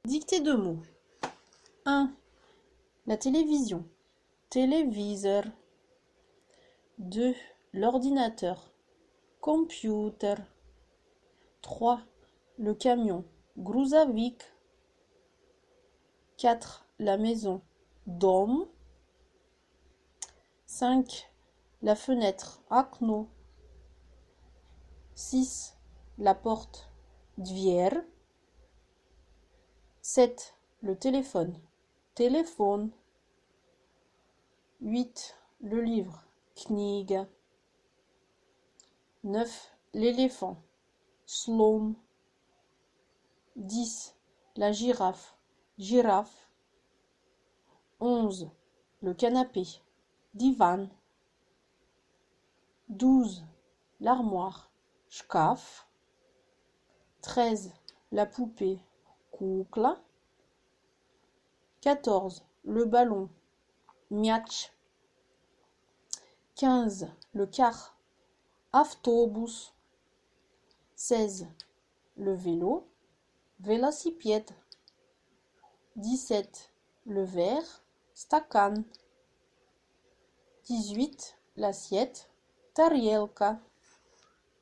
Dictée de mots. 1. La télévision. Téléviseur. 2. L'ordinateur. Computer. 3. Le camion. Грузовик. 4. La maison. Дом. 5. La fenêtre. Окно. 6. La porte. Дверь. 7. Le téléphone. Téléphone. 8. Le livre. Книга. 9. L'éléphant. Слон. 10. La girafe. Girafe. 11. Le canapé. Divan. 12. L'armoire. Шкаф. 13. La poupée. Кукла. 14. Le ballon. Мяч. 15. Le car. Автобус. 16. Le vélo. Велосипед. 17. Le verre. Стакан. 18. L'assiette. Тарелка.